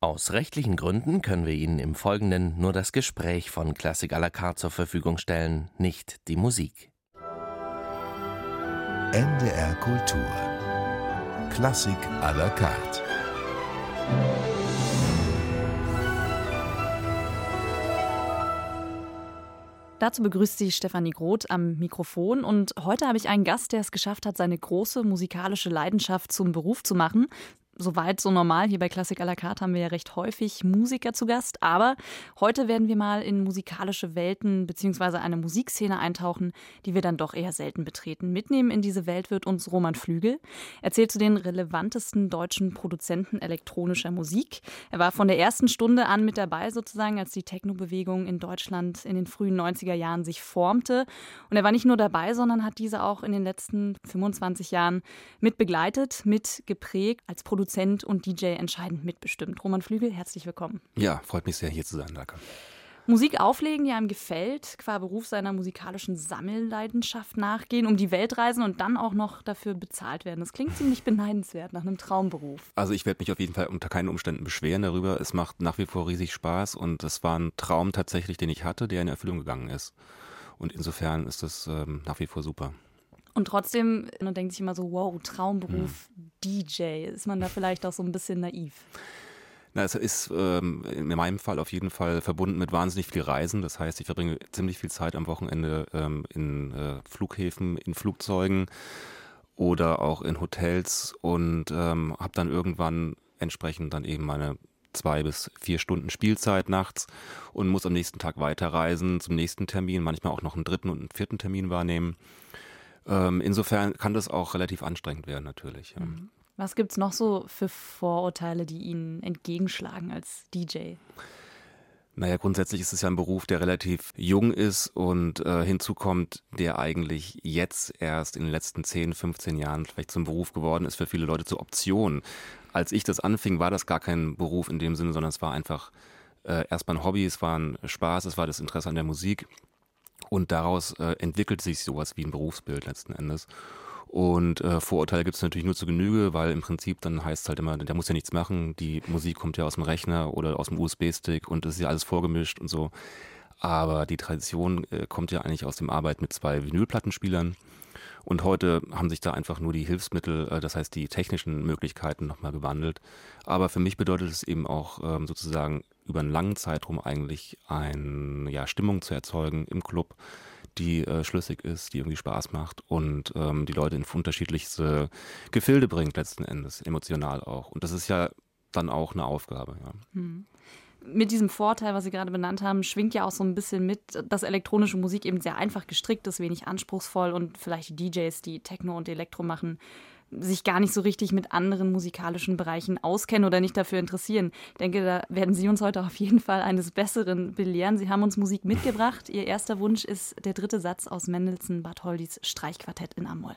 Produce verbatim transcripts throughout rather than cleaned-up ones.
Aus rechtlichen Gründen können wir Ihnen im Folgenden nur das Gespräch von Klassik à la carte zur Verfügung stellen, nicht die Musik. N D R Kultur. Klassik à la carte. Dazu begrüßt Sie Stefanie Groth am Mikrofon und heute habe ich einen Gast, der es geschafft hat, seine große musikalische Leidenschaft zum Beruf zu machen. Soweit so normal. Hier bei Klassik à la carte haben wir ja recht häufig Musiker zu Gast. Aber heute werden wir mal in musikalische Welten bzw. eine Musikszene eintauchen, die wir dann doch eher selten betreten. Mitnehmen in diese Welt wird uns Roman Flügel. Er zählt zu den relevantesten deutschen Produzenten elektronischer Musik. Er war von der ersten Stunde an mit dabei sozusagen, als die Techno-Bewegung in Deutschland in den frühen neunziger Jahren sich formte. Und er war nicht nur dabei, sondern hat diese auch in den letzten fünfundzwanzig Jahren mit begleitet, mit geprägt, als Produzent und D J entscheidend mitbestimmt. Roman Flügel, herzlich willkommen. Ja, freut mich sehr, hier zu sein, danke. Musik auflegen, die einem gefällt, qua Beruf seiner musikalischen Sammelleidenschaft nachgehen, um die Welt reisen und dann auch noch dafür bezahlt werden. Das klingt ziemlich beneidenswert nach einem Traumberuf. Also ich werde mich auf jeden Fall unter keinen Umständen beschweren darüber. Es macht nach wie vor riesig Spaß und es war ein Traum tatsächlich, den ich hatte, der in Erfüllung gegangen ist. Und insofern ist das ähm, nach wie vor super. Und trotzdem, man denkt sich immer so, wow, Traumberuf, hm. D J. Ist man da vielleicht auch so ein bisschen naiv? Na, es ist ähm, in meinem Fall auf jeden Fall verbunden mit wahnsinnig viel Reisen. Das heißt, ich verbringe ziemlich viel Zeit am Wochenende ähm, in äh, Flughäfen, in Flugzeugen oder auch in Hotels und ähm, habe dann irgendwann entsprechend dann eben meine zwei bis vier Stunden Spielzeit nachts und muss am nächsten Tag weiterreisen zum nächsten Termin, manchmal auch noch einen dritten und einen vierten Termin wahrnehmen. Insofern kann das auch relativ anstrengend werden, natürlich. Ja. Was gibt es noch so für Vorurteile, die Ihnen entgegenschlagen als D J? Naja, grundsätzlich ist es ja ein Beruf, der relativ jung ist und äh, hinzu kommt, der eigentlich jetzt erst in den letzten zehn, fünfzehn Jahren vielleicht zum Beruf geworden ist, für viele Leute zur Option. Als ich das anfing, war das gar kein Beruf in dem Sinne, sondern es war einfach äh, erstmal ein Hobby, es war ein Spaß, es war das Interesse an der Musik. Und daraus äh, entwickelt sich sowas wie ein Berufsbild letzten Endes. Und äh, Vorurteile gibt es natürlich nur zu Genüge, weil im Prinzip dann heißt es halt immer, der muss ja nichts machen, die Musik kommt ja aus dem Rechner oder aus dem U S B-Stick und es ist ja alles vorgemischt und so. Aber die Tradition äh, kommt ja eigentlich aus dem Arbeit mit zwei Vinylplattenspielern. Und heute haben sich da einfach nur die Hilfsmittel, äh, das heißt die technischen Möglichkeiten nochmal gewandelt. Aber für mich bedeutet es eben auch ähm, sozusagen über einen langen Zeitraum eigentlich eine ja, Stimmung zu erzeugen im Club, die äh, schlüssig ist, die irgendwie Spaß macht und ähm, die Leute in unterschiedlichste Gefilde bringt letzten Endes, emotional auch. Und das ist ja dann auch eine Aufgabe. Ja. Hm. Mit diesem Vorteil, was Sie gerade benannt haben, schwingt ja auch so ein bisschen mit, dass elektronische Musik eben sehr einfach gestrickt ist, wenig anspruchsvoll und vielleicht die D Js, die Techno und Elektro machen, sich gar nicht so richtig mit anderen musikalischen Bereichen auskennen oder nicht dafür interessieren. Ich denke, da werden Sie uns heute auf jeden Fall eines Besseren belehren. Sie haben uns Musik mitgebracht. Ihr erster Wunsch ist der dritte Satz aus Mendelssohn-Bartholdys Streichquartett in A-Moll.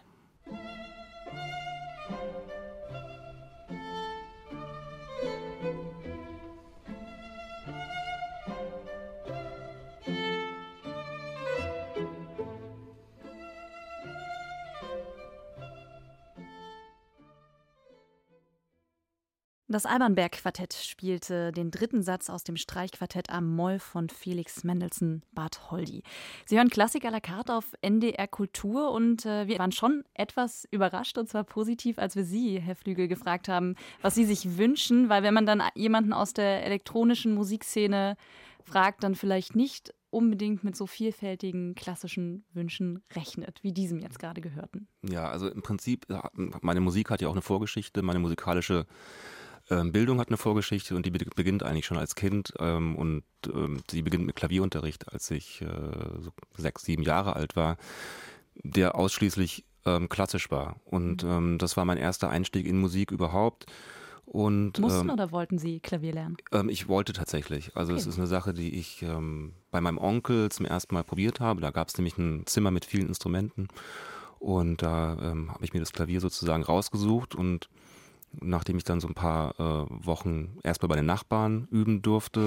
Das Alban-Berg-Quartett spielte den dritten Satz aus dem Streichquartett A-Moll von Felix Mendelssohn-Bartholdy. Sie hören Klassik à la carte auf N D R Kultur und äh, wir waren schon etwas überrascht und zwar positiv, als wir Sie, Herr Flügel, gefragt haben, was Sie sich wünschen, weil wenn man dann jemanden aus der elektronischen Musikszene fragt, dann vielleicht nicht unbedingt mit so vielfältigen klassischen Wünschen rechnet, wie diesem jetzt gerade gehörten. Ja, also im Prinzip, meine Musik hat ja auch eine Vorgeschichte, meine musikalische Bildung hat eine Vorgeschichte und die beginnt eigentlich schon als Kind ähm, und ähm, sie beginnt mit Klavierunterricht, als ich äh, so sechs, sieben Jahre alt war, der ausschließlich ähm, klassisch war. Und mhm. ähm, das war mein erster Einstieg in Musik überhaupt. Und, Mussten ähm, oder wollten Sie Klavier lernen? Ähm, ich wollte tatsächlich. Also es okay. ist eine Sache, die ich ähm, bei meinem Onkel zum ersten Mal probiert habe. Da gab es nämlich ein Zimmer mit vielen Instrumenten und da ähm, habe ich mir das Klavier sozusagen rausgesucht und nachdem ich dann so ein paar äh, Wochen erstmal bei den Nachbarn üben durfte,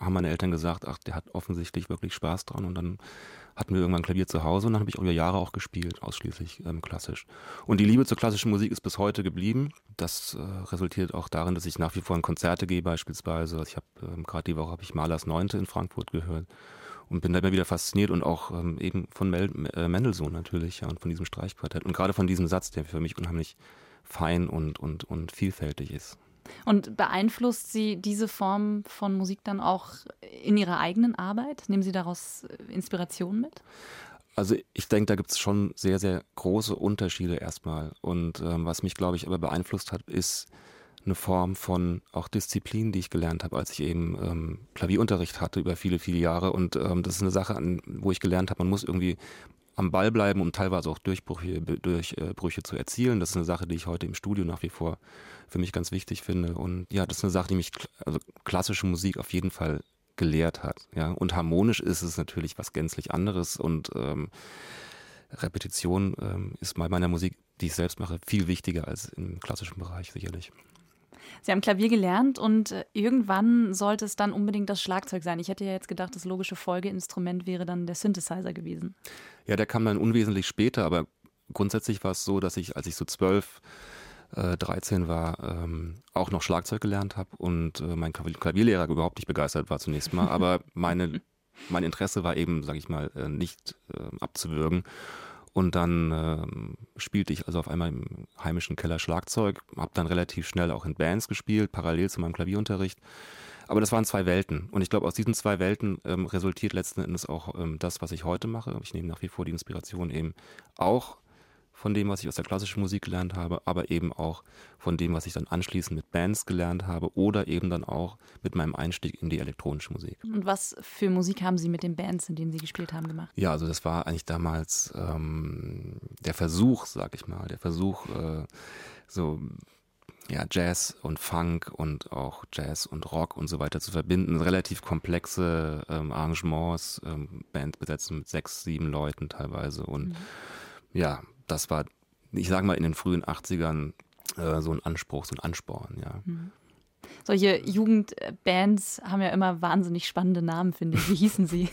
haben meine Eltern gesagt, ach, der hat offensichtlich wirklich Spaß dran. Und dann hatten wir irgendwann ein Klavier zu Hause und dann habe ich über Jahre auch gespielt, ausschließlich ähm, klassisch. Und die Liebe zur klassischen Musik ist bis heute geblieben. Das äh, resultiert auch darin, dass ich nach wie vor in Konzerte gehe beispielsweise. Also ich habe ähm, gerade die Woche habe ich Mahlers Neunte in Frankfurt gehört und bin da immer wieder fasziniert und auch ähm, eben von Mel äh, Mendelssohn natürlich, ja, und von diesem Streichquartett. Und gerade von diesem Satz, der für mich unheimlich fein und, und, und vielfältig ist. Und beeinflusst Sie diese Form von Musik dann auch in Ihrer eigenen Arbeit? Nehmen Sie daraus Inspiration mit? Also ich denke, da gibt es schon sehr, sehr große Unterschiede erstmal. Und ähm, was mich, glaube ich, aber beeinflusst hat, ist eine Form von auch Disziplin, die ich gelernt habe, als ich eben ähm, Klavierunterricht hatte über viele, viele Jahre. Und ähm, das ist eine Sache, an, wo ich gelernt habe, man muss irgendwie am Ball bleiben, um teilweise auch Durchbrüche, Durchbrüche zu erzielen. Das ist eine Sache, die ich heute im Studio nach wie vor für mich ganz wichtig finde. Und ja, das ist eine Sache, die mich, also klassische Musik auf jeden Fall gelehrt hat. Ja, und harmonisch ist es natürlich was gänzlich anderes. Und ähm, Repetition ähm, ist bei meiner Musik, die ich selbst mache, viel wichtiger als im klassischen Bereich sicherlich. Sie haben Klavier gelernt und irgendwann sollte es dann unbedingt das Schlagzeug sein. Ich hätte ja jetzt gedacht, das logische Folgeinstrument wäre dann der Synthesizer gewesen. Ja, der kam dann unwesentlich später, aber grundsätzlich war es so, dass ich, als ich so zwölf, äh, dreizehn war, ähm, auch noch Schlagzeug gelernt habe und äh, mein Klavierlehrer überhaupt nicht begeistert war zunächst mal, aber meine, mein Interesse war eben, sage ich mal, äh, nicht äh, abzuwürgen. Und dann äh, spielte ich also auf einmal im heimischen Keller Schlagzeug, habe dann relativ schnell auch in Bands gespielt, parallel zu meinem Klavierunterricht. Aber das waren zwei Welten. Und ich glaube, aus diesen zwei Welten ähm, resultiert letzten Endes auch ähm, das, was ich heute mache. Ich nehme nach wie vor die Inspiration eben auch von dem, was ich aus der klassischen Musik gelernt habe, aber eben auch von dem, was ich dann anschließend mit Bands gelernt habe oder eben dann auch mit meinem Einstieg in die elektronische Musik. Und was für Musik haben Sie mit den Bands, in denen Sie gespielt haben, gemacht? Ja, also das war eigentlich damals ähm, der Versuch, sag ich mal, der Versuch, äh, so ja, Jazz und Funk und auch Jazz und Rock und so weiter zu verbinden. Relativ komplexe ähm, Arrangements, ähm, Band besetzen mit sechs, sieben Leuten teilweise und mhm. ja, das war, ich sage mal, in den frühen achtzigern äh, so ein Anspruch, so ein Ansporn, ja. Mhm. Solche Jugendbands haben ja immer wahnsinnig spannende Namen, finde ich. Wie hießen sie?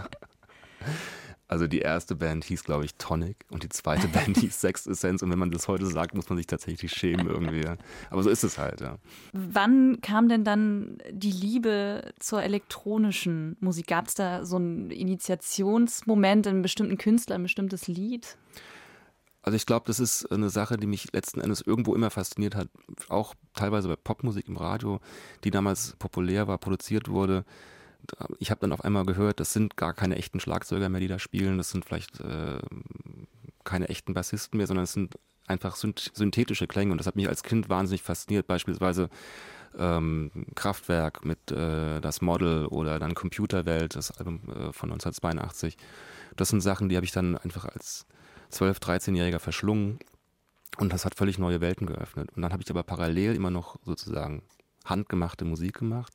Also die erste Band hieß, glaube ich, Tonic und die zweite Band hieß Sex Essence und wenn man das heute sagt, muss man sich tatsächlich schämen irgendwie. Aber so ist es halt, ja. Wann kam denn dann die Liebe zur elektronischen Musik? Gab es da so einen Initiationsmoment, einen bestimmten Künstler, ein bestimmtes Lied? Also ich glaube, das ist eine Sache, die mich letzten Endes irgendwo immer fasziniert hat, auch teilweise bei Popmusik im Radio, die damals populär war, produziert wurde. Ich habe dann auf einmal gehört, das sind gar keine echten Schlagzeuger mehr, die da spielen, das sind vielleicht äh, keine echten Bassisten mehr, sondern es sind einfach synthetische Klänge und das hat mich als Kind wahnsinnig fasziniert, beispielsweise ähm, Kraftwerk mit äh, Das Model oder dann Computerwelt, das Album äh, von neunzehnhundertzweiundachtzig. Das sind Sachen, die habe ich dann einfach als zwölf-, dreizehnjähriger verschlungen und das hat völlig neue Welten geöffnet. Und dann habe ich aber parallel immer noch sozusagen handgemachte Musik gemacht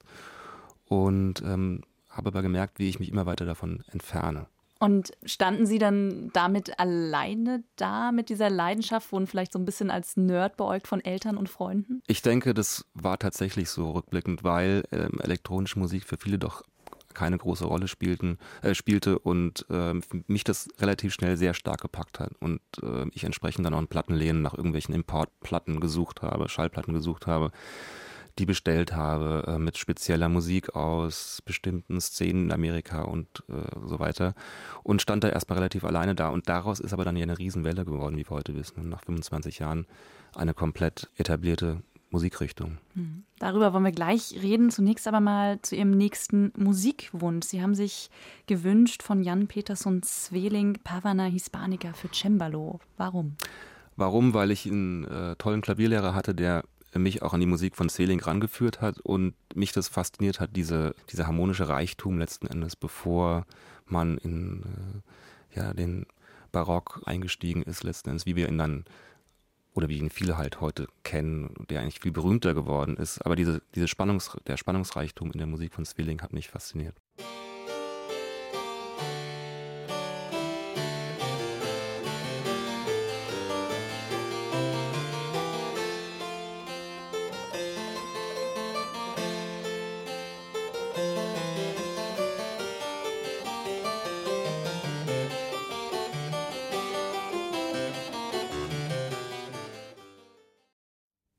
und ähm, habe aber gemerkt, wie ich mich immer weiter davon entferne. Und standen Sie dann damit alleine da mit dieser Leidenschaft, wurden vielleicht so ein bisschen als Nerd beäugt von Eltern und Freunden? Ich denke, das war tatsächlich so rückblickend, weil ähm, elektronische Musik für viele doch keine große Rolle spielten, äh, spielte und äh, mich das relativ schnell sehr stark gepackt hat und äh, ich entsprechend dann auch in Plattenläden nach irgendwelchen Importplatten gesucht habe, Schallplatten gesucht habe, die bestellt habe äh, mit spezieller Musik aus bestimmten Szenen in Amerika und äh, so weiter und stand da erstmal relativ alleine da und daraus ist aber dann ja eine Riesenwelle geworden, wie wir heute wissen, und nach fünfundzwanzig Jahren eine komplett etablierte Musikrichtung. Darüber wollen wir gleich reden. Zunächst aber mal zu Ihrem nächsten Musikwunsch. Sie haben sich gewünscht von Jan Peterson Sweelinck Pavana Hispanica für Cembalo. Warum? Warum? Weil ich einen äh, tollen Klavierlehrer hatte, der mich auch an die Musik von Sweelinck rangeführt hat und mich das fasziniert hat, diese, dieser harmonische Reichtum letzten Endes, bevor man in äh, ja, den Barock eingestiegen ist, letzten Endes, wie wir ihn dann oder wie ihn viele halt heute kennen, der eigentlich viel berühmter geworden ist. Aber diese, diese Spannungs, der Spannungsreichtum in der Musik von Sweelinck hat mich fasziniert.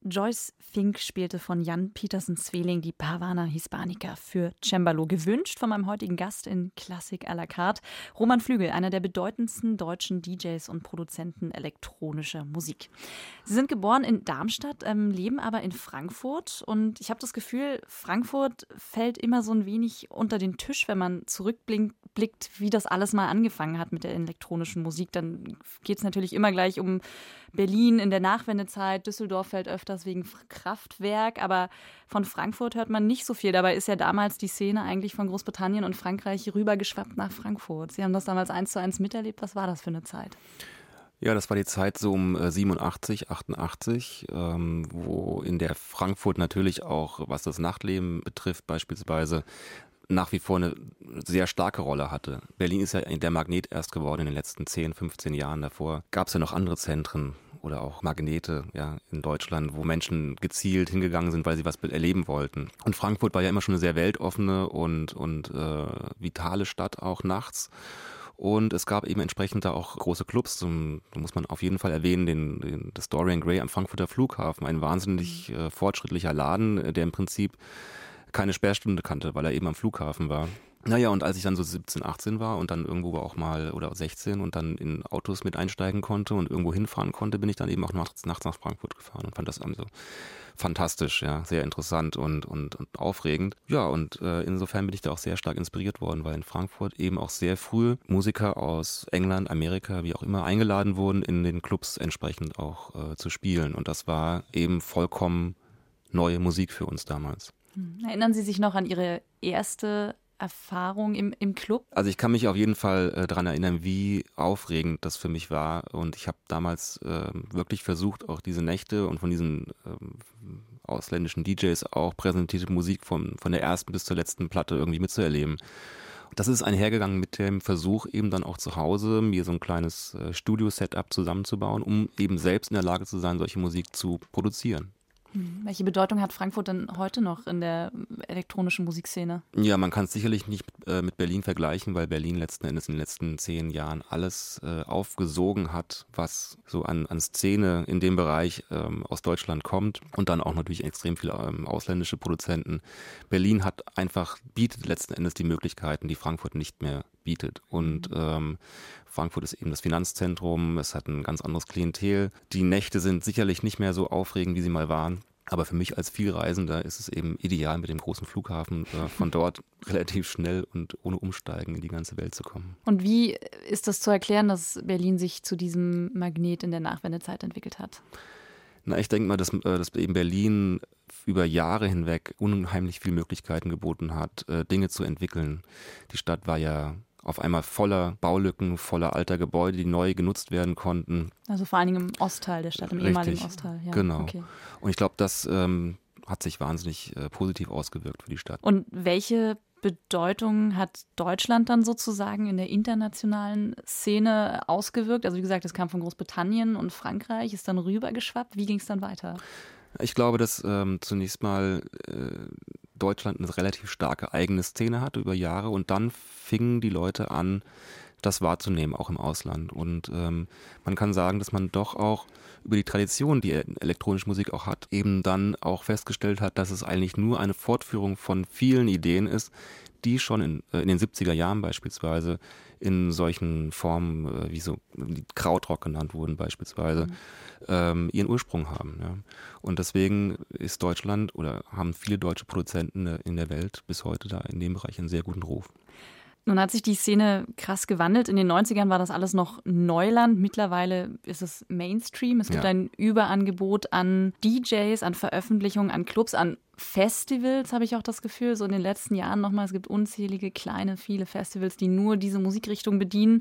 Joyce Fink spielte von Jan Pietersen-Zweling die Pavana Hispanica für Cembalo, gewünscht von meinem heutigen Gast in Klassik à la carte, Roman Flügel, einer der bedeutendsten deutschen D Js und Produzenten elektronischer Musik. Sie sind geboren in Darmstadt, ähm, leben aber in Frankfurt und ich habe das Gefühl, Frankfurt fällt immer so ein wenig unter den Tisch, wenn man zurückblickt, wie das alles mal angefangen hat mit der elektronischen Musik. Dann geht es natürlich immer gleich um Berlin in der Nachwendezeit, Düsseldorf fällt öfters wegen Kraftwerk, aber von Frankfurt hört man nicht so viel. Dabei ist ja damals die Szene eigentlich von Großbritannien und Frankreich rübergeschwappt nach Frankfurt. Sie haben das damals eins zu eins miterlebt. Was war das für eine Zeit? Ja, das war die Zeit so um siebenundachtzig, achtundachtzig, ähm, wo in der Frankfurt natürlich auch, was das Nachtleben betrifft, beispielsweise nach wie vor eine sehr starke Rolle hatte. Berlin ist ja der Magnet erst geworden in den letzten zehn, fünfzehn Jahren. Davor gab es ja noch andere Zentren oder auch Magnete ja, in Deutschland, wo Menschen gezielt hingegangen sind, weil sie was erleben wollten. Und Frankfurt war ja immer schon eine sehr weltoffene und, und äh, vitale Stadt, auch nachts. Und es gab eben entsprechend da auch große Clubs. Zum, da muss man auf jeden Fall erwähnen, den, den, das Dorian Gray am Frankfurter Flughafen. Ein wahnsinnig äh, fortschrittlicher Laden, der im Prinzip keine Sperrstunde kannte, weil er eben am Flughafen war. Naja, und als ich dann so siebzehn, achtzehn war und dann irgendwo auch mal, oder sechzehn und dann in Autos mit einsteigen konnte und irgendwo hinfahren konnte, bin ich dann eben auch nachts, nachts nach Frankfurt gefahren und fand das also fantastisch, ja, sehr interessant und, und, und aufregend. Ja, und äh, insofern bin ich da auch sehr stark inspiriert worden, weil in Frankfurt eben auch sehr früh Musiker aus England, Amerika, wie auch immer, eingeladen wurden, in den Clubs entsprechend auch äh, zu spielen. Und das war eben vollkommen neue Musik für uns damals. Erinnern Sie sich noch an Ihre erste Erfahrung im, im Club? Also ich kann mich auf jeden Fall äh, daran erinnern, wie aufregend das für mich war. Und ich habe damals äh, wirklich versucht, auch diese Nächte und von diesen äh, ausländischen D Js auch präsentierte Musik von, von der ersten bis zur letzten Platte irgendwie mitzuerleben. Das ist einhergegangen mit dem Versuch, eben dann auch zu Hause mir so ein kleines äh, Studio-Setup zusammenzubauen, um eben selbst in der Lage zu sein, solche Musik zu produzieren. Welche Bedeutung hat Frankfurt denn heute noch in der elektronischen Musikszene? Ja, man kann es sicherlich nicht äh, mit Berlin vergleichen, weil Berlin letzten Endes in den letzten zehn Jahren alles äh, aufgesogen hat, was so an, an Szene in dem Bereich ähm, aus Deutschland kommt und dann auch natürlich extrem viele ähm, ausländische Produzenten. Berlin hat einfach, bietet letzten Endes die Möglichkeiten, die Frankfurt nicht mehr bietet. Und ähm, Frankfurt ist eben das Finanzzentrum, es hat ein ganz anderes Klientel. Die Nächte sind sicherlich nicht mehr so aufregend, wie sie mal waren. Aber für mich als Vielreisender ist es eben ideal, mit dem großen Flughafen äh, von dort relativ schnell und ohne Umsteigen in die ganze Welt zu kommen. Und wie ist das zu erklären, dass Berlin sich zu diesem Magnet in der Nachwendezeit entwickelt hat? Na, ich denke mal, dass, dass eben Berlin über Jahre hinweg unheimlich viele Möglichkeiten geboten hat, äh, Dinge zu entwickeln. Die Stadt war ja auf einmal voller Baulücken, voller alter Gebäude, die neu genutzt werden konnten. Also vor allen Dingen im Ostteil der Stadt, im Richtig. ehemaligen Ostteil. Ja, genau. Okay. Und ich glaube, das ähm, hat sich wahnsinnig äh, positiv ausgewirkt für die Stadt. Und welche Bedeutung hat Deutschland dann sozusagen in der internationalen Szene ausgewirkt? Also wie gesagt, es kam von Großbritannien und Frankreich, ist dann rübergeschwappt. Wie ging es dann weiter? Ich glaube, dass ähm, zunächst mal äh, Deutschland eine relativ starke eigene Szene hatte über Jahre und dann fingen die Leute an, das wahrzunehmen, auch im Ausland. Und ähm, man kann sagen, dass man doch auch über die Tradition, die elektronische Musik auch hat, eben dann auch festgestellt hat, dass es eigentlich nur eine Fortführung von vielen Ideen ist, die schon in, äh, in den siebziger Jahren beispielsweise in solchen Formen, äh, wie so die Krautrock genannt wurden beispielsweise, mhm. ähm, ihren Ursprung haben. Ja. Und deswegen ist Deutschland oder haben viele deutsche Produzenten in der Welt bis heute da in dem Bereich einen sehr guten Ruf. Nun hat sich die Szene krass gewandelt. In den neunzigern war das alles noch Neuland. Mittlerweile ist es Mainstream. Es gibt ja. ein Überangebot an D Js, an Veröffentlichungen, an Clubs, an Festivals, habe ich auch das Gefühl. So in den letzten Jahren nochmal. Es gibt unzählige, kleine, viele Festivals, die nur diese Musikrichtung bedienen.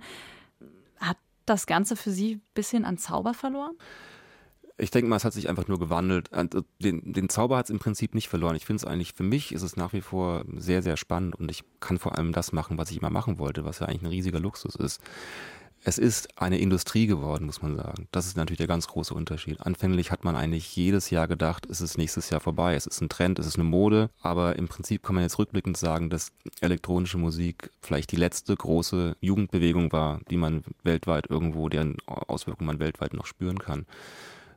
Hat das Ganze für Sie ein bisschen an Zauber verloren? Ich denke mal, es hat sich einfach nur gewandelt. Den, den Zauber hat es im Prinzip nicht verloren. Ich finde es eigentlich, für mich ist es nach wie vor sehr, sehr spannend und ich kann vor allem das machen, was ich immer machen wollte, was ja eigentlich ein riesiger Luxus ist. Es ist eine Industrie geworden, muss man sagen. Das ist natürlich der ganz große Unterschied. Anfänglich hat man eigentlich jedes Jahr gedacht, es ist nächstes Jahr vorbei, es ist ein Trend, es ist eine Mode. Aber im Prinzip kann man jetzt rückblickend sagen, dass elektronische Musik vielleicht die letzte große Jugendbewegung war, die man weltweit irgendwo, deren Auswirkungen man weltweit noch spüren kann.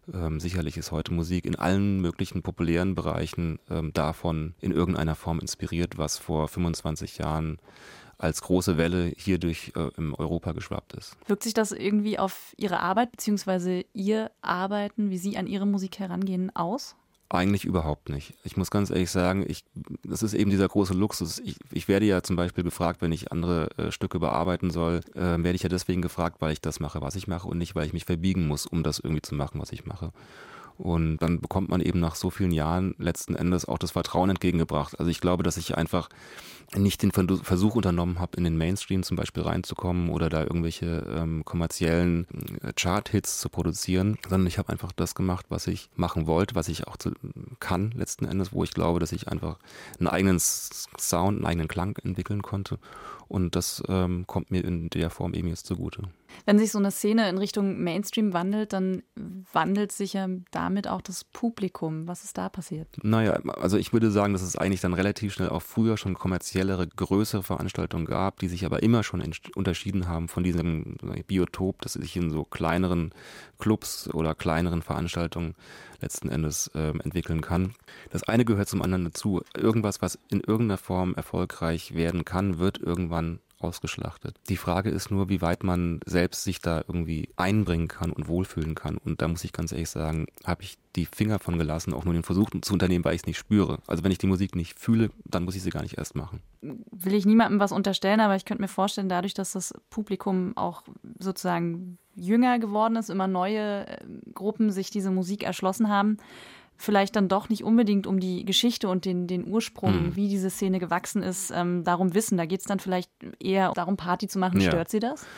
Ähm, sicherlich ist heute Musik in allen möglichen populären Bereichen ähm, davon in irgendeiner Form inspiriert, was vor fünfundzwanzig Jahren als große Welle hier durch äh, im Europa geschwappt ist. Wirkt sich das irgendwie auf Ihre Arbeit bzw. Ihr Arbeiten, wie Sie an Ihre Musik herangehen, aus? Eigentlich überhaupt nicht. Ich muss ganz ehrlich sagen, ich, das ist eben dieser große Luxus. Ich, ich werde ja zum Beispiel gefragt, wenn ich andere äh, Stücke bearbeiten soll, äh, werde ich ja deswegen gefragt, weil ich das mache, was ich mache und nicht, weil ich mich verbiegen muss, um das irgendwie zu machen, was ich mache. Und dann bekommt man eben nach so vielen Jahren letzten Endes auch das Vertrauen entgegengebracht. Also ich glaube, dass ich einfach nicht den Versuch unternommen habe, in den Mainstream zum Beispiel reinzukommen oder da irgendwelche ähm, kommerziellen äh, Chart-Hits zu produzieren, sondern ich habe einfach das gemacht, was ich machen wollte, was ich auch zu, kann letzten Endes, wo ich glaube, dass ich einfach einen eigenen Sound, einen eigenen Klang entwickeln konnte. Und das ähm, kommt mir in der Form eben jetzt zugute. Wenn sich so eine Szene in Richtung Mainstream wandelt, dann wandelt sich ja damit auch das Publikum. Was ist da passiert? Naja, also ich würde sagen, dass es eigentlich dann relativ schnell auch früher schon kommerziellere, größere Veranstaltungen gab, die sich aber immer schon unterschieden haben von diesem Biotop, das sich in so kleineren Clubs oder kleineren Veranstaltungen letzten Endes äh, entwickeln kann. Das eine gehört zum anderen dazu. Irgendwas, was in irgendeiner Form erfolgreich werden kann, wird irgendwann ausgeschlachtet. Die Frage ist nur, wie weit man selbst sich da irgendwie einbringen kann und wohlfühlen kann. Und da muss ich ganz ehrlich sagen, habe ich die Finger von gelassen, auch nur den Versuch zu unternehmen, weil ich es nicht spüre. Also wenn ich die Musik nicht fühle, dann muss ich sie gar nicht erst machen. Will ich niemandem was unterstellen, aber ich könnte mir vorstellen, dadurch, dass das Publikum auch sozusagen jünger geworden ist, immer neue Gruppen sich diese Musik erschlossen haben, vielleicht dann doch nicht unbedingt um die Geschichte und den, den Ursprung, hm. wie diese Szene gewachsen ist, ähm, darum wissen. Da geht es dann vielleicht eher darum, Party zu machen. Ja. Stört Sie das?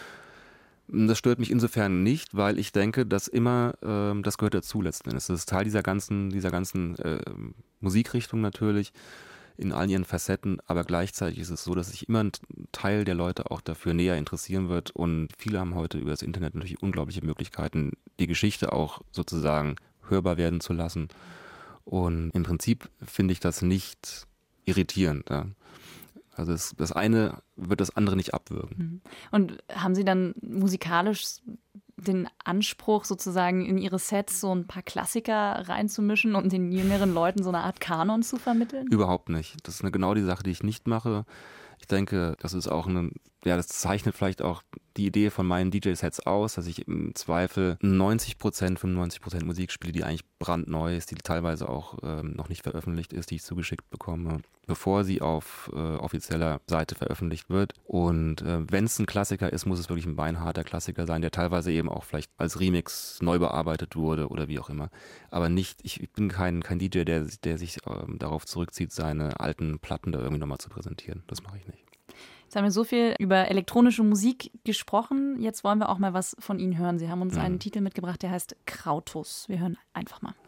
Das stört mich insofern nicht, weil ich denke, dass immer, ähm, das gehört dazu letzten Endes. Das ist Teil dieser ganzen, dieser ganzen äh, Musikrichtung natürlich, in all ihren Facetten, aber gleichzeitig ist es so, dass sich immer ein Teil der Leute auch dafür näher interessieren wird und viele haben heute über das Internet natürlich unglaubliche Möglichkeiten, die Geschichte auch sozusagen hörbar werden zu lassen. Und im Prinzip finde ich das nicht irritierend. Ja. Also es, das eine wird das andere nicht abwürgen. Und haben Sie dann musikalisch den Anspruch, sozusagen in Ihre Sets so ein paar Klassiker reinzumischen, um den jüngeren Leuten so eine Art Kanon zu vermitteln? Überhaupt nicht. Das ist eine, genau die Sache, die ich nicht mache. Ich denke, das ist auch eine, ja, das zeichnet vielleicht auch die Idee von meinen D J-Sets aus, dass ich im Zweifel neunzig Prozent, fünfundneunzig Prozent Musik spiele, die eigentlich brandneu ist, die teilweise auch ähm, noch nicht veröffentlicht ist, die ich zugeschickt bekomme, bevor sie auf äh, offizieller Seite veröffentlicht wird. Und äh, wenn es ein Klassiker ist, muss es wirklich ein beinharter Klassiker sein, der teilweise eben auch vielleicht als Remix neu bearbeitet wurde oder wie auch immer. Aber nicht, ich, ich bin kein, kein D J, der, der sich ähm, darauf zurückzieht, seine alten Platten da irgendwie nochmal zu präsentieren. Das mache ich nicht. Jetzt haben wir so viel über elektronische Musik gesprochen. Jetzt wollen wir auch mal was von Ihnen hören. Sie haben uns mhm. einen Titel mitgebracht, der heißt Krautus. Wir hören einfach mal.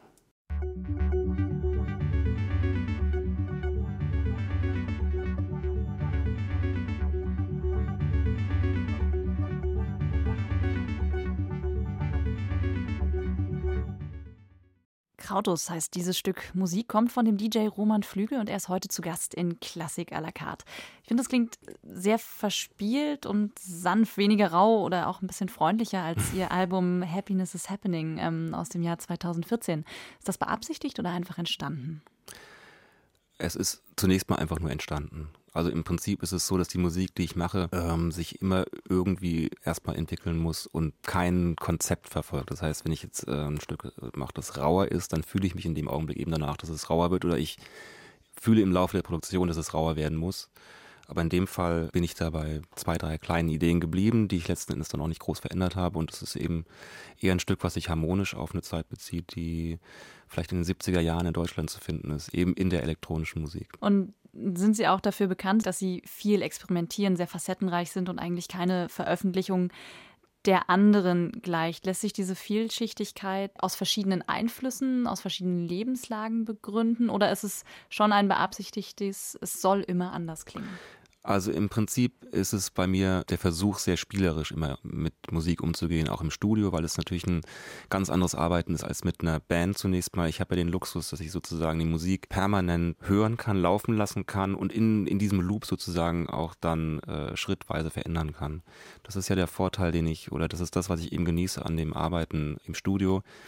Krautus heißt dieses Stück Musik, kommt von dem D J Roman Flügel und er ist heute zu Gast in Klassik à la carte. Ich finde, das klingt sehr verspielt und sanft, weniger rau oder auch ein bisschen freundlicher als ihr Album Happiness is Happening ähm, aus dem Jahr zweitausendvierzehn. Ist das beabsichtigt oder einfach entstanden? Es ist zunächst mal einfach nur entstanden. Also im Prinzip ist es so, dass die Musik, die ich mache, ähm, sich immer irgendwie erstmal entwickeln muss und kein Konzept verfolgt. Das heißt, wenn ich jetzt äh, ein Stück mache, das rauer ist, dann fühle ich mich in dem Augenblick eben danach, dass es rauer wird oder ich fühle im Laufe der Produktion, dass es rauer werden muss. Aber in dem Fall bin ich da bei zwei, drei kleinen Ideen geblieben, die ich letzten Endes dann auch nicht groß verändert habe. Und es ist eben eher ein Stück, was sich harmonisch auf eine Zeit bezieht, die vielleicht in den siebziger Jahren in Deutschland zu finden ist, eben in der elektronischen Musik. Und sind Sie auch dafür bekannt, dass Sie viel experimentieren, sehr facettenreich sind und eigentlich keine Veröffentlichung der anderen gleicht? Lässt sich diese Vielschichtigkeit aus verschiedenen Einflüssen, aus verschiedenen Lebenslagen begründen? Oder ist es schon ein beabsichtigtes, es soll immer anders klingen? Also im Prinzip ist es bei mir der Versuch, sehr spielerisch immer mit Musik umzugehen, auch im Studio, weil es natürlich ein ganz anderes Arbeiten ist als mit einer Band zunächst mal. Ich habe ja den Luxus, dass ich sozusagen die Musik permanent hören kann, laufen lassen kann und in, in diesem Loop sozusagen auch dann äh, schrittweise verändern kann. Das ist ja der Vorteil, den ich, oder das ist das, was ich eben genieße an dem Arbeiten im Studio.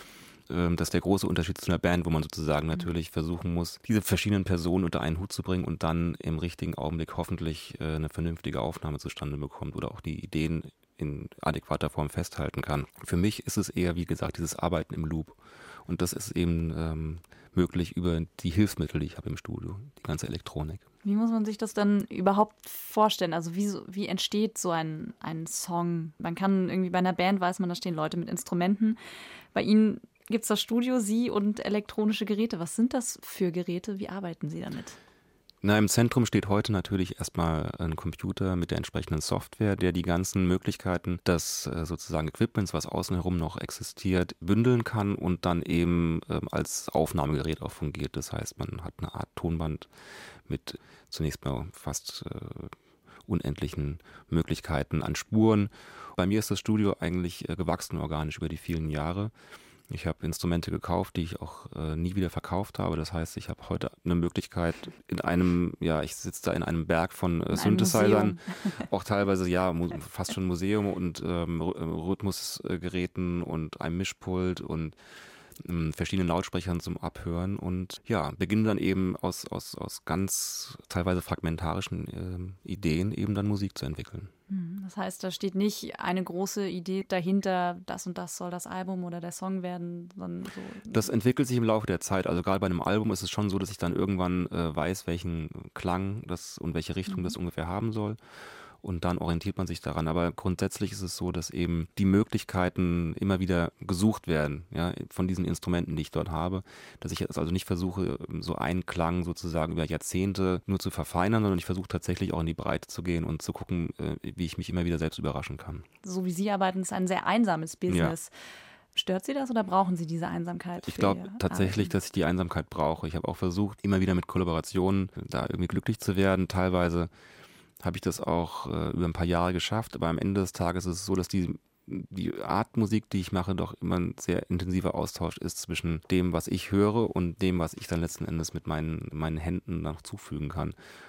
Das ist der große Unterschied zu einer Band, wo man sozusagen natürlich versuchen muss, diese verschiedenen Personen unter einen Hut zu bringen und dann im richtigen Augenblick hoffentlich eine vernünftige Aufnahme zustande bekommt oder auch die Ideen in adäquater Form festhalten kann. Für mich ist es eher, wie gesagt, dieses Arbeiten im Loop. Und das ist eben ähm, möglich über die Hilfsmittel, die ich habe im Studio, die ganze Elektronik. Wie muss man sich das dann überhaupt vorstellen? Also wie, wie entsteht so ein, ein Song? Man kann irgendwie bei einer Band, weiß man, da stehen Leute mit Instrumenten. Bei Ihnen gibt es das Studio, Sie und elektronische Geräte. Was sind das für Geräte? Wie arbeiten Sie damit? Na, im Zentrum steht heute natürlich erstmal ein Computer mit der entsprechenden Software, der die ganzen Möglichkeiten des äh, sozusagen Equipments, was außen herum noch existiert, bündeln kann und dann eben äh, als Aufnahmegerät auch fungiert. Das heißt, man hat eine Art Tonband mit zunächst mal fast äh, unendlichen Möglichkeiten an Spuren. Bei mir ist das Studio eigentlich äh, gewachsen organisch über die vielen Jahre. Ich habe Instrumente gekauft, die ich auch äh, nie wieder verkauft habe. Das heißt, ich habe heute eine Möglichkeit in einem, ja, ich sitze da in einem Berg von äh, Synthesizern, auch teilweise, ja, mu- fast schon Museum und ähm, Rhythmusgeräten und einem Mischpult und ähm, verschiedenen Lautsprechern zum Abhören und ja, beginnen dann eben aus, aus, aus ganz teilweise fragmentarischen äh, Ideen eben dann Musik zu entwickeln. Das heißt, da steht nicht eine große Idee dahinter, das und das soll das Album oder der Song werden, sondern so. Das entwickelt sich im Laufe der Zeit. Also gerade bei einem Album ist es schon so, dass ich dann irgendwann äh, weiß, welchen Klang das und welche Richtung mhm. das ungefähr haben soll. Und dann orientiert man sich daran. Aber grundsätzlich ist es so, dass eben die Möglichkeiten immer wieder gesucht werden, ja, von diesen Instrumenten, die ich dort habe. Dass ich jetzt also nicht versuche, so einen Klang sozusagen über Jahrzehnte nur zu verfeinern, sondern ich versuche tatsächlich auch in die Breite zu gehen und zu gucken, wie ich mich immer wieder selbst überraschen kann. So wie Sie arbeiten, ist ein sehr einsames Business. Ja. Stört Sie das oder brauchen Sie diese Einsamkeit? Ich glaube tatsächlich, dass ich die Einsamkeit brauche. Ich habe auch versucht, immer wieder mit Kollaborationen da irgendwie glücklich zu werden. Teilweise habe ich das auch äh, über ein paar Jahre geschafft, aber am Ende des Tages ist es so, dass die, die Art Musik, die ich mache, doch immer ein sehr intensiver Austausch ist zwischen dem, was ich höre und dem, was ich dann letzten Endes mit meinen, meinen Händen noch zufügen kann.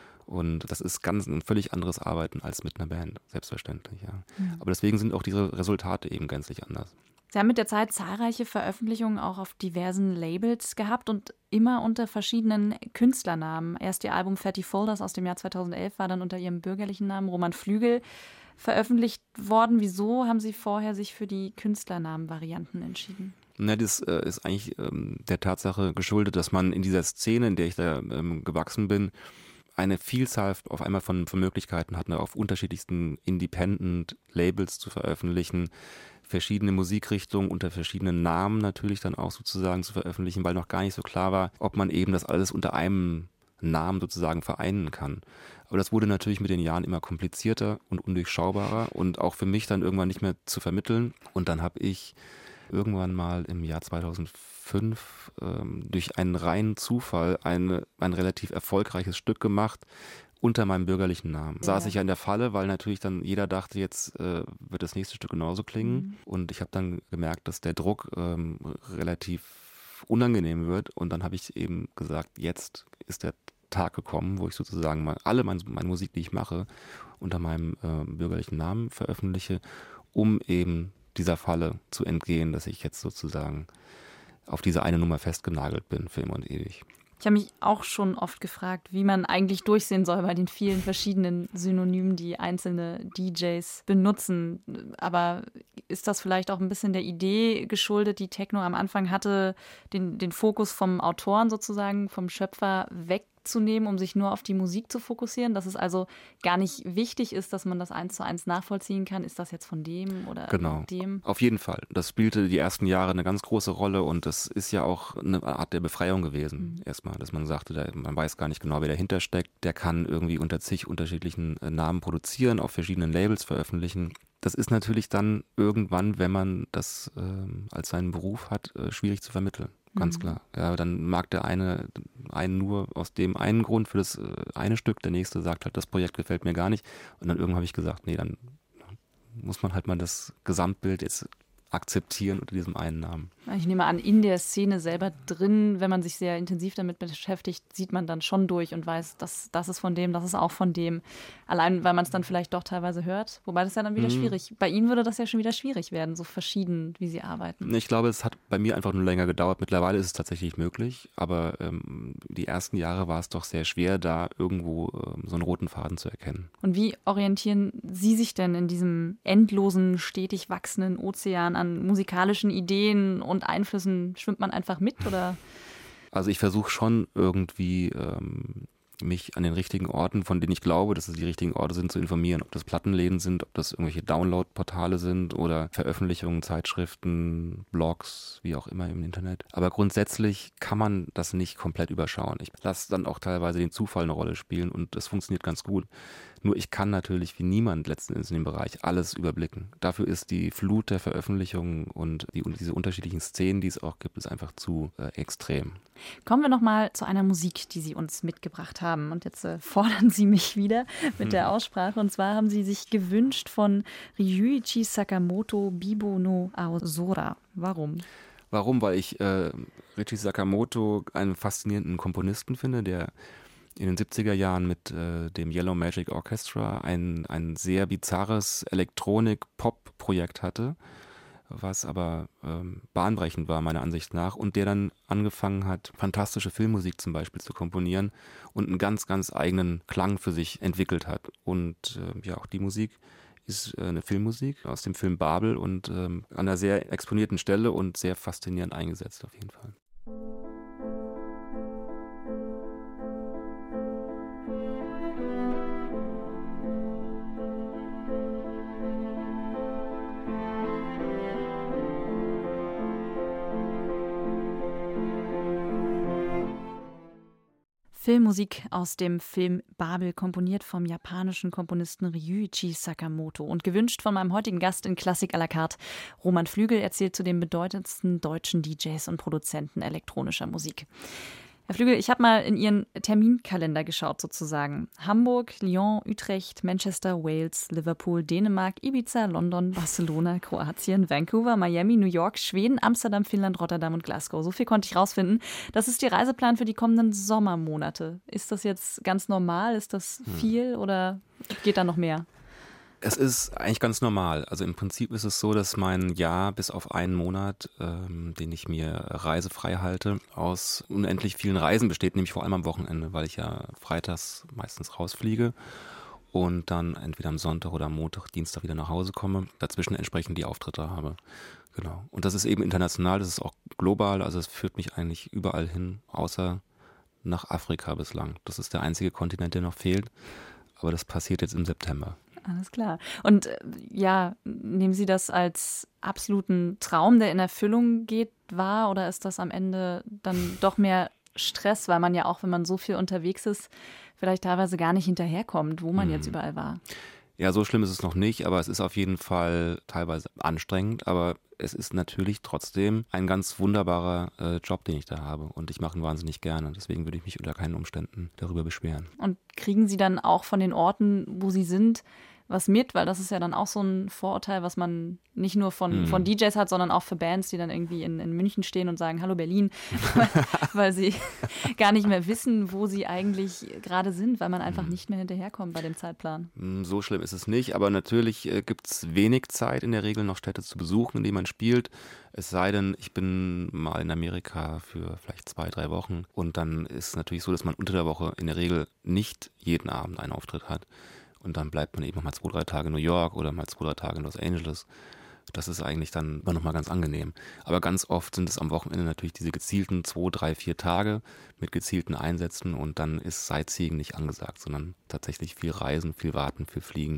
Und das ist ganz ein völlig anderes Arbeiten als mit einer Band, selbstverständlich. Ja. Mhm. Aber deswegen sind auch diese Resultate eben gänzlich anders. Sie haben mit der Zeit zahlreiche Veröffentlichungen auch auf diversen Labels gehabt und immer unter verschiedenen Künstlernamen. Erst Ihr Album Fatty Folders aus dem Jahr zweitausendelf war dann unter Ihrem bürgerlichen Namen Roman Flügel veröffentlicht worden. Wieso haben Sie vorher sich für die Künstlernamenvarianten entschieden? Na, das äh, ist eigentlich ähm, der Tatsache geschuldet, dass man in dieser Szene, in der ich da ähm, gewachsen bin, eine Vielzahl auf einmal von, von Möglichkeiten hatte, auf unterschiedlichsten Independent-Labels zu veröffentlichen, verschiedene Musikrichtungen unter verschiedenen Namen natürlich dann auch sozusagen zu veröffentlichen, weil noch gar nicht so klar war, ob man eben das alles unter einem Namen sozusagen vereinen kann. Aber das wurde natürlich mit den Jahren immer komplizierter und undurchschaubarer und auch für mich dann irgendwann nicht mehr zu vermitteln. Und dann habe ich irgendwann mal im Jahr zweitausendfünf ähm, durch einen reinen Zufall eine, ein relativ erfolgreiches Stück gemacht, unter meinem bürgerlichen Namen. Ja. Saß ich ja in der Falle, weil natürlich dann jeder dachte, jetzt äh, wird das nächste Stück genauso klingen. Mhm. Und ich habe dann gemerkt, dass der Druck ähm, relativ unangenehm wird. Und dann habe ich eben gesagt, jetzt ist der Tag gekommen, wo ich sozusagen mal alle meine, meine Musik, die ich mache, unter meinem äh, bürgerlichen Namen veröffentliche, um eben dieser Falle zu entgehen, dass ich jetzt sozusagen auf diese eine Nummer festgenagelt bin, für immer und ewig. Ich habe mich auch schon oft gefragt, wie man eigentlich durchsehen soll bei den vielen verschiedenen Synonymen, die einzelne D Js benutzen. Aber ist das vielleicht auch ein bisschen der Idee geschuldet, die Techno am Anfang hatte, den, den Fokus vom Autoren sozusagen, vom Schöpfer wegzunehmen, um sich nur auf die Musik zu fokussieren? Dass es also gar nicht wichtig ist, dass man das eins zu eins nachvollziehen kann. Ist das jetzt von dem oder genau. dem? Auf jeden Fall. Das spielte die ersten Jahre eine ganz große Rolle und das ist ja auch eine Art der Befreiung gewesen. Mhm. Erstmal, dass man sagte, da, man weiß gar nicht genau, wer dahinter steckt. Der kann irgendwie unter zig unterschiedlichen äh, Namen produzieren, auf verschiedenen Labels veröffentlichen. Das ist natürlich dann irgendwann, wenn man das äh, als seinen Beruf hat, äh, schwierig zu vermitteln. Ganz mhm. klar. Ja, dann mag der eine einen nur aus dem einen Grund für das äh, eine Stück, der nächste sagt halt, das Projekt gefällt mir gar nicht. Und dann irgendwann habe ich gesagt, nee, dann muss man halt mal das Gesamtbild jetzt akzeptieren unter diesem einen Namen. Ich nehme an, in der Szene selber drin, wenn man sich sehr intensiv damit beschäftigt, sieht man dann schon durch und weiß, das, das ist von dem, das ist auch von dem. Allein, weil man es dann vielleicht doch teilweise hört. Wobei das ja dann wieder mhm. schwierig. Bei Ihnen würde das ja schon wieder schwierig werden, so verschieden, wie Sie arbeiten. Ich glaube, es hat bei mir einfach nur länger gedauert. Mittlerweile ist es tatsächlich möglich, aber ähm, die ersten Jahre war es doch sehr schwer, da irgendwo ähm, so einen roten Faden zu erkennen. Und wie orientieren Sie sich denn in diesem endlosen, stetig wachsenden Ozean an musikalischen Ideen und Einflüssen? Schwimmt man einfach mit, oder? Also ich versuche schon irgendwie ähm, mich an den richtigen Orten, von denen ich glaube, dass es die richtigen Orte sind, zu informieren. Ob das Plattenläden sind, ob das irgendwelche Download-Portale sind oder Veröffentlichungen, Zeitschriften, Blogs, wie auch immer im Internet. Aber grundsätzlich kann man das nicht komplett überschauen. Ich lasse dann auch teilweise den Zufall eine Rolle spielen und das funktioniert ganz gut. Nur ich kann natürlich wie niemand letzten Endes in dem Bereich alles überblicken. Dafür ist die Flut der Veröffentlichungen und die, diese unterschiedlichen Szenen, die es auch gibt, ist einfach zu äh, extrem. Kommen wir nochmal zu einer Musik, die Sie uns mitgebracht haben. Und jetzt äh, fordern Sie mich wieder mit der Aussprache. Und zwar haben Sie sich gewünscht von Ryuichi Sakamoto Bibo no Aozora. Warum? Warum? Weil ich äh, Ryuichi Sakamoto einen faszinierenden Komponisten finde, der in den siebziger Jahren mit äh, dem Yellow Magic Orchestra ein, ein sehr bizarres Elektronik-Pop-Projekt hatte, was aber ähm, bahnbrechend war meiner Ansicht nach, und der dann angefangen hat, fantastische Filmmusik zum Beispiel zu komponieren und einen ganz, ganz eigenen Klang für sich entwickelt hat. Und äh, ja, auch die Musik ist äh, eine Filmmusik aus dem Film Babel und ähm, an einer sehr exponierten Stelle und sehr faszinierend eingesetzt auf jeden Fall. Filmmusik aus dem Film Babel, komponiert vom japanischen Komponisten Ryuichi Sakamoto und gewünscht von meinem heutigen Gast in Klassik à la carte. Roman Flügel erzählt zu den bedeutendsten deutschen D Js und Produzenten elektronischer Musik. Herr Flügel, ich habe mal in Ihren Terminkalender geschaut sozusagen. Hamburg, Lyon, Utrecht, Manchester, Wales, Liverpool, Dänemark, Ibiza, London, Barcelona, Kroatien, Vancouver, Miami, New York, Schweden, Amsterdam, Finnland, Rotterdam und Glasgow. So viel konnte ich rausfinden. Das ist Ihr Reiseplan für die kommenden Sommermonate. Ist das jetzt ganz normal? Ist das viel oder geht da noch mehr? Es ist eigentlich ganz normal. Also im Prinzip ist es so, dass mein Jahr bis auf einen Monat, ähm, den ich mir reisefrei halte, aus unendlich vielen Reisen besteht, nämlich vor allem am Wochenende, weil ich ja freitags meistens rausfliege und dann entweder am Sonntag oder am Montag, Dienstag wieder nach Hause komme, dazwischen entsprechend die Auftritte habe. Genau. Und das ist eben international, das ist auch global, also es führt mich eigentlich überall hin, außer nach Afrika bislang. Das ist der einzige Kontinent, der noch fehlt, aber das passiert jetzt im September. Alles klar. Und äh, ja, nehmen Sie das als absoluten Traum, der in Erfüllung geht, wahr? Oder ist das am Ende dann doch mehr Stress, weil man ja auch, wenn man so viel unterwegs ist, vielleicht teilweise gar nicht hinterherkommt, wo man mhm. jetzt überall war? Ja, so schlimm ist es noch nicht, aber es ist auf jeden Fall teilweise anstrengend, aber es ist natürlich trotzdem ein ganz wunderbarer äh, Job, den ich da habe, und ich mache ihn wahnsinnig gerne. Deswegen würde ich mich unter keinen Umständen darüber beschweren. Und kriegen Sie dann auch von den Orten, wo Sie sind, was mit? Weil das ist ja dann auch so ein Vorurteil, was man nicht nur von, mhm. von D Js hat, sondern auch für Bands, die dann irgendwie in, in München stehen und sagen, hallo Berlin, weil, weil sie gar nicht mehr wissen, wo sie eigentlich gerade sind, weil man einfach mhm. nicht mehr hinterherkommt bei dem Zeitplan. So schlimm ist es nicht, aber natürlich äh, gibt es wenig Zeit in der Regel noch Städte zu besuchen, in denen man spielt. Es sei denn, ich bin mal in Amerika für vielleicht zwei, drei Wochen, und dann ist es natürlich so, dass man unter der Woche in der Regel nicht jeden Abend einen Auftritt hat. Und dann bleibt man eben mal zwei, drei Tage in New York oder mal zwei, drei Tage in Los Angeles. Das ist eigentlich dann immer noch mal ganz angenehm. Aber ganz oft sind es am Wochenende natürlich diese gezielten zwei, drei, vier Tage mit gezielten Einsätzen, und dann ist Sightseeing nicht angesagt, sondern tatsächlich viel Reisen, viel Warten, viel Fliegen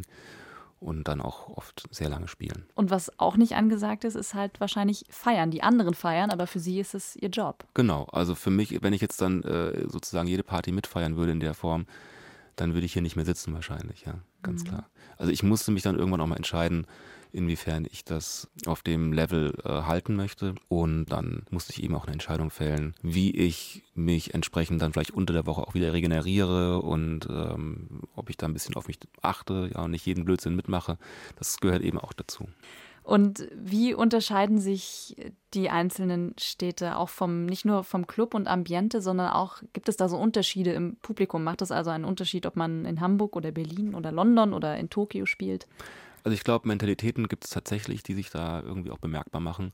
und dann auch oft sehr lange spielen. Und was auch nicht angesagt ist, ist halt wahrscheinlich feiern. Die anderen feiern, aber für Sie ist es Ihr Job. Genau, also für mich, wenn ich jetzt dann äh, sozusagen jede Party mitfeiern würde in der Form, dann würde ich hier nicht mehr sitzen wahrscheinlich, ja, ganz mhm. klar. Also ich musste mich dann irgendwann auch mal entscheiden, inwiefern ich das auf dem Level äh, halten möchte, und dann musste ich eben auch eine Entscheidung fällen, wie ich mich entsprechend dann vielleicht unter der Woche auch wieder regeneriere und ähm, ob ich da ein bisschen auf mich achte, ja, und nicht jeden Blödsinn mitmache. Das gehört eben auch dazu. Und wie unterscheiden sich die einzelnen Städte auch vom, nicht nur vom Club und Ambiente, sondern auch, gibt es da so Unterschiede im Publikum? Macht es also einen Unterschied, ob man in Hamburg oder Berlin oder London oder in Tokio spielt? Also ich glaube, Mentalitäten gibt es tatsächlich, die sich da irgendwie auch bemerkbar machen.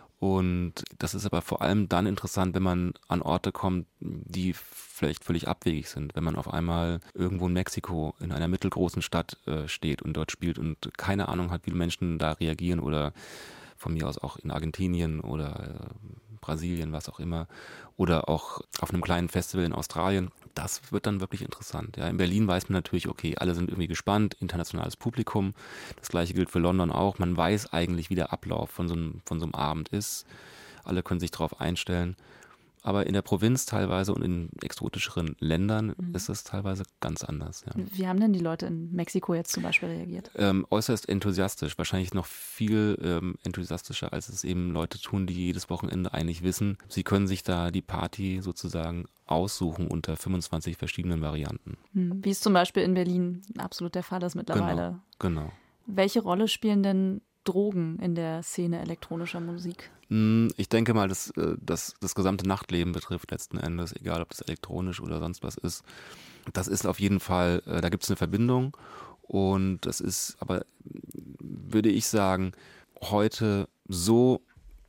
Und das ist aber vor allem dann interessant, wenn man an Orte kommt, die vielleicht völlig abwegig sind. Wenn man auf einmal irgendwo in Mexiko in einer mittelgroßen Stadt äh, steht und dort spielt und keine Ahnung hat, wie Menschen da reagieren, oder von mir aus auch in Argentinien oder äh, Brasilien, was auch immer, oder auch auf einem kleinen Festival in Australien. Das wird dann wirklich interessant. Ja, in Berlin weiß man natürlich, okay, alle sind irgendwie gespannt, internationales Publikum. Das gleiche gilt für London auch. Man weiß eigentlich, wie der Ablauf von so einem, von so einem Abend ist. Alle können sich darauf einstellen. Aber in der Provinz teilweise und in exotischeren Ländern mhm. ist es teilweise ganz anders. Ja. Wie haben denn die Leute in Mexiko jetzt zum Beispiel reagiert? Ähm, äußerst enthusiastisch, wahrscheinlich noch viel ähm, enthusiastischer, als es eben Leute tun, die jedes Wochenende eigentlich wissen, sie können sich da die Party sozusagen aussuchen unter fünfundzwanzig verschiedenen Varianten. Wie es zum Beispiel in Berlin absolut der Fall ist mittlerweile. Genau, genau. Welche Rolle spielen denn Drogen in der Szene elektronischer Musik? Ich denke mal, dass das, das gesamte Nachtleben betrifft letzten Endes, egal ob das elektronisch oder sonst was ist. Das ist auf jeden Fall, da gibt es eine Verbindung, und das ist aber, würde ich sagen, heute so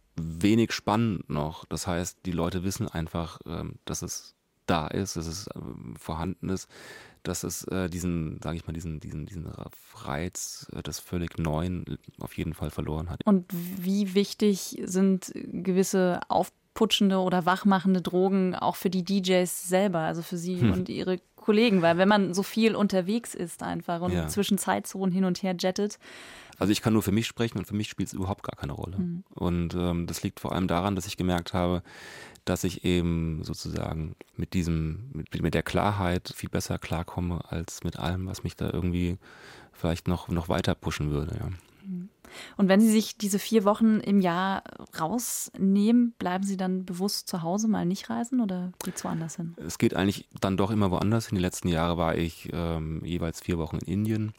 wenig spannend noch. Das heißt, die Leute wissen einfach, dass es da ist, dass es vorhanden ist, dass es äh, diesen, sage ich mal, diesen, diesen, diesen Reiz äh, des völlig Neuen auf jeden Fall verloren hat. Und wie wichtig sind gewisse aufputschende oder wachmachende Drogen auch für die D Js selber, also für Sie hm. und Ihre Kollegen? Weil wenn man so viel unterwegs ist einfach und ja. zwischen Zeitzonen hin und her jettet. Also ich kann nur für mich sprechen, und für mich spielt es überhaupt gar keine Rolle. Mhm. Und ähm, das liegt vor allem daran, dass ich gemerkt habe, dass ich eben sozusagen mit diesem, mit, mit der Klarheit viel besser klarkomme als mit allem, was mich da irgendwie vielleicht noch, noch weiter pushen würde. Ja. Und wenn Sie sich diese vier Wochen im Jahr rausnehmen, bleiben Sie dann bewusst zu Hause, mal nicht reisen, oder geht es woanders hin? Es geht eigentlich dann doch immer woanders hin. Die letzten Jahre war ich ähm, jeweils vier Wochen in Indien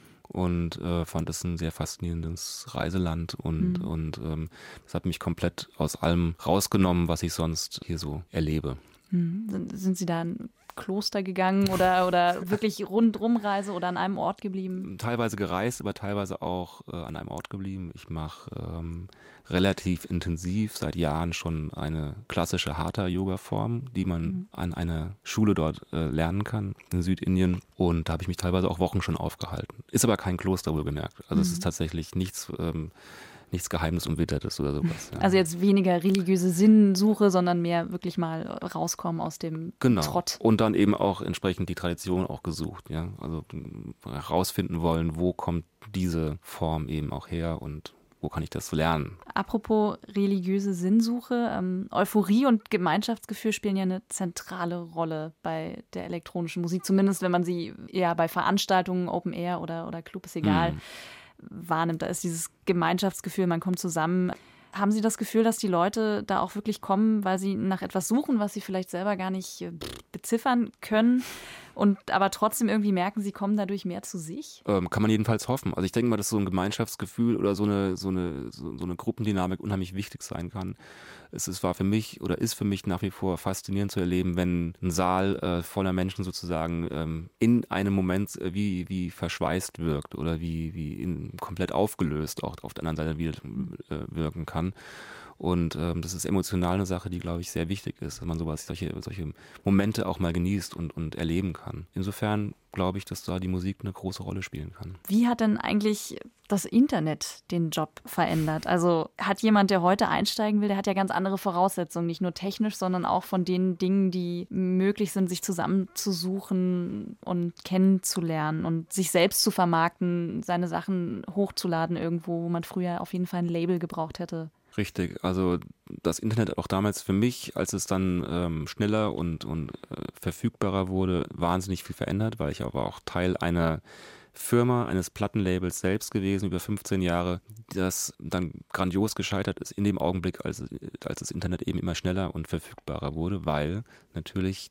und äh, fand es ein sehr faszinierendes Reiseland, und, mhm. und ähm, das hat mich komplett aus allem rausgenommen, was ich sonst hier so erlebe. Mhm. Sind, sind Sie da in Kloster gegangen oder, oder wirklich Rundumreise oder an einem Ort geblieben? Teilweise gereist, aber teilweise auch äh, an einem Ort geblieben. Ich mache ähm, relativ intensiv seit Jahren schon eine klassische Hatha-Yoga-Form, die man mhm. an einer Schule dort äh, lernen kann in Südindien. Und da habe ich mich teilweise auch Wochen schon aufgehalten. Ist aber kein Kloster, wohlgemerkt. Also mhm. es ist tatsächlich nichts... Ähm, nichts Geheimnis Umwittertes oder sowas. Ja. Also jetzt weniger religiöse Sinnsuche, sondern mehr wirklich mal rauskommen aus dem genau. Trott. Und dann eben auch entsprechend die Tradition auch gesucht. Ja? Also herausfinden wollen, wo kommt diese Form eben auch her und wo kann ich das lernen. Apropos religiöse Sinnsuche, ähm, Euphorie und Gemeinschaftsgefühl spielen ja eine zentrale Rolle bei der elektronischen Musik, zumindest wenn man sie eher bei Veranstaltungen, Open Air oder, oder Club, ist egal, mhm. wahrnimmt. Da ist dieses Gemeinschaftsgefühl, man kommt zusammen. Haben Sie das Gefühl, dass die Leute da auch wirklich kommen, weil sie nach etwas suchen, was sie vielleicht selber gar nicht beziffern können, und aber trotzdem irgendwie merken, sie kommen dadurch mehr zu sich? Ähm, kann man jedenfalls hoffen. Also ich denke mal, dass so ein Gemeinschaftsgefühl oder so eine, so eine, so, so eine Gruppendynamik unheimlich wichtig sein kann. Es, es war für mich oder ist für mich nach wie vor faszinierend zu erleben, wenn ein Saal äh, voller Menschen sozusagen ähm, in einem Moment äh, wie, wie verschweißt wirkt oder wie, wie in, komplett aufgelöst auch auf der anderen Seite wieder äh, wirken kann. Und ähm, das ist emotional eine Sache, die, glaube ich, sehr wichtig ist, dass man sowas, solche, solche Momente auch mal genießt und, und erleben kann. Insofern glaube ich, dass da die Musik eine große Rolle spielen kann. Wie hat denn eigentlich das Internet den Job verändert? Also hat jemand, der heute einsteigen will, der hat ja ganz andere Voraussetzungen, nicht nur technisch, sondern auch von den Dingen, die möglich sind, sich zusammenzusuchen und kennenzulernen und sich selbst zu vermarkten, seine Sachen hochzuladen irgendwo, wo man früher auf jeden Fall ein Label gebraucht hätte. Richtig, also das Internet auch damals für mich, als es dann ähm, schneller und, und äh, verfügbarer wurde, wahnsinnig viel verändert, weil ich aber auch Teil einer Firma, eines Plattenlabels selbst gewesen, über fünfzehn Jahre, das dann grandios gescheitert ist in dem Augenblick, als, als das Internet eben immer schneller und verfügbarer wurde, weil natürlich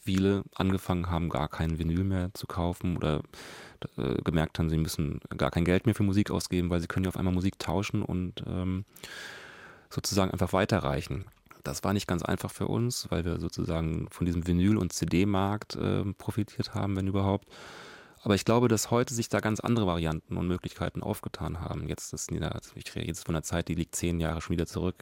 viele angefangen haben, gar kein Vinyl mehr zu kaufen oder äh, gemerkt haben, sie müssen gar kein Geld mehr für Musik ausgeben, weil sie können ja auf einmal Musik tauschen und ähm, sozusagen einfach weiterreichen. Das war nicht ganz einfach für uns, weil wir sozusagen von diesem Vinyl- und C D-Markt äh, profitiert haben, wenn überhaupt. Aber ich glaube, dass heute sich da ganz andere Varianten und Möglichkeiten aufgetan haben. Jetzt ist ich rede jetzt von einer Zeit, die liegt zehn Jahre schon wieder zurück.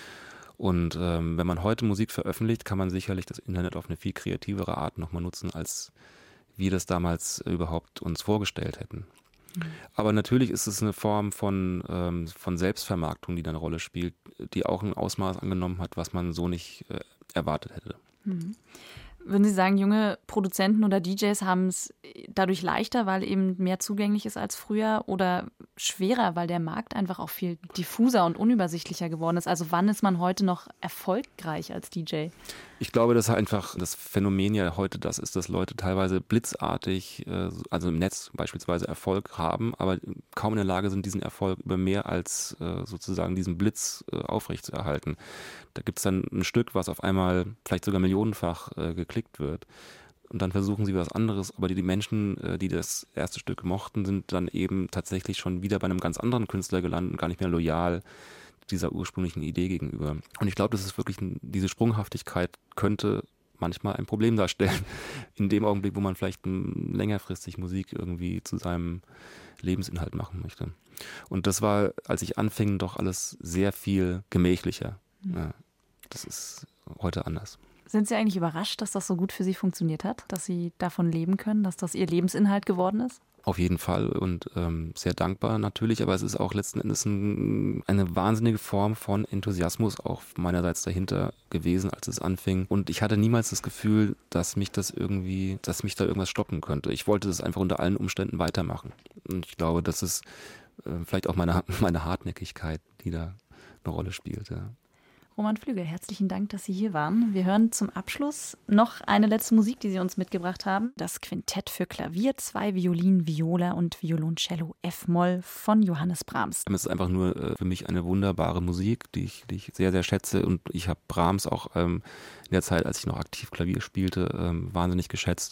Und ähm, wenn man heute Musik veröffentlicht, kann man sicherlich das Internet auf eine viel kreativere Art nochmal nutzen, als wir das damals überhaupt uns vorgestellt hätten. Mhm. Aber natürlich ist es eine Form von, ähm, von Selbstvermarktung, die da eine Rolle spielt, die auch ein Ausmaß angenommen hat, was man so nicht äh, erwartet hätte. Mhm. Würden Sie sagen, junge Produzenten oder D Js haben es dadurch leichter, weil eben mehr zugänglich ist als früher, oder schwerer, weil der Markt einfach auch viel diffuser und unübersichtlicher geworden ist? Also wann ist man heute noch erfolgreich als D J? Ich glaube, dass einfach das Phänomen ja heute das ist, dass Leute teilweise blitzartig, also im Netz beispielsweise Erfolg haben, aber kaum in der Lage sind, diesen Erfolg über mehr als sozusagen diesen Blitz aufrechtzuerhalten. Da gibt es dann ein Stück, was auf einmal vielleicht sogar millionenfach geklickt wird. Und dann versuchen sie was anderes, aber die, die Menschen, die das erste Stück mochten, sind dann eben tatsächlich schon wieder bei einem ganz anderen Künstler gelandet und gar nicht mehr loyal dieser ursprünglichen Idee gegenüber. Und ich glaube, das ist wirklich, diese Sprunghaftigkeit könnte manchmal ein Problem darstellen, in dem Augenblick, wo man vielleicht längerfristig Musik irgendwie zu seinem Lebensinhalt machen möchte. Und das war, als ich anfing, doch alles sehr viel gemächlicher. Mhm. Ja, das ist heute anders. Sind Sie eigentlich überrascht, dass das so gut für Sie funktioniert hat, dass Sie davon leben können, dass das Ihr Lebensinhalt geworden ist? Auf jeden Fall und ähm, sehr dankbar natürlich, aber es ist auch letzten Endes ein, eine wahnsinnige Form von Enthusiasmus auch meinerseits dahinter gewesen, als es anfing. Und ich hatte niemals das Gefühl, dass mich das irgendwie, dass mich da irgendwas stoppen könnte. Ich wollte das einfach unter allen Umständen weitermachen. Und ich glaube, das ist äh, vielleicht auch meine, meine Hartnäckigkeit, die da eine Rolle spielt. Ja. Roman Flügel, herzlichen Dank, dass Sie hier waren. Wir hören zum Abschluss noch eine letzte Musik, die Sie uns mitgebracht haben. Das Quintett für Klavier, zwei Violinen, Viola und Violoncello F-Moll von Johannes Brahms. Es ist einfach nur äh, für mich eine wunderbare Musik, die ich, die ich sehr, sehr schätze. Und ich habe Brahms auch ähm, in der Zeit, als ich noch aktiv Klavier spielte, ähm, wahnsinnig geschätzt.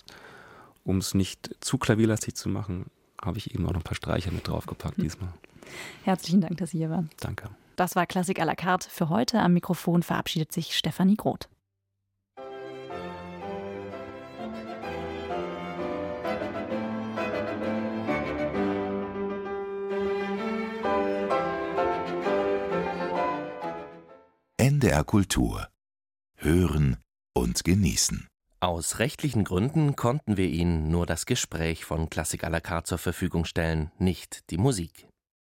Um es nicht zu klavierlastig zu machen, habe ich eben auch noch ein paar Streicher mit draufgepackt hm. diesmal. Herzlichen Dank, dass Sie hier waren. Danke. Das war Klassik à la carte für heute. Am Mikrofon verabschiedet sich Stefanie Groth. N D R Kultur. Hören und genießen. Aus rechtlichen Gründen konnten wir Ihnen nur das Gespräch von Klassik à la carte zur Verfügung stellen, nicht die Musik.